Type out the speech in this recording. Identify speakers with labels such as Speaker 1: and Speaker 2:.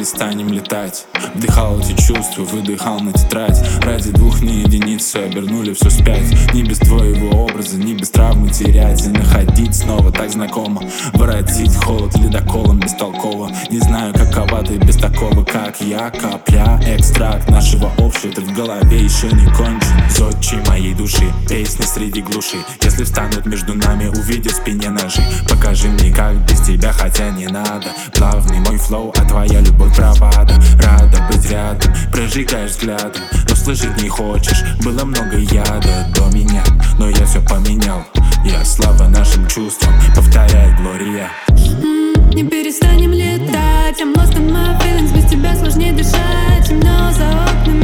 Speaker 1: перестанем летать. Вдыхал эти чувства, выдыхал на тетрадь. Ради двух не единиц все обернули все вспять. Не без твоего образа, не без травмы терять и находить снова так знакомо. Воротить холод ледоколом бестолково. Не знаю, какова ты без такого, как я. Капля, экстракт нашего общего, ты в голове еще не кончен. Зодчий моей души, песни среди глуши. Если встанут между нами, увидят в спине ножи. Покажи мне, как без тебя, хотя не надо. Плавный мой флоу, а твоя любовь бравада. Рада быть рядом, прожигаешь взглядом. Но слышать не хочешь, было много яда до меня, но я все поменял. Я слава нашим чувствам, повторяет Глория.
Speaker 2: Не перестанем летать, I'm lost in my feelings. Без тебя сложнее дышать, темно за окнами.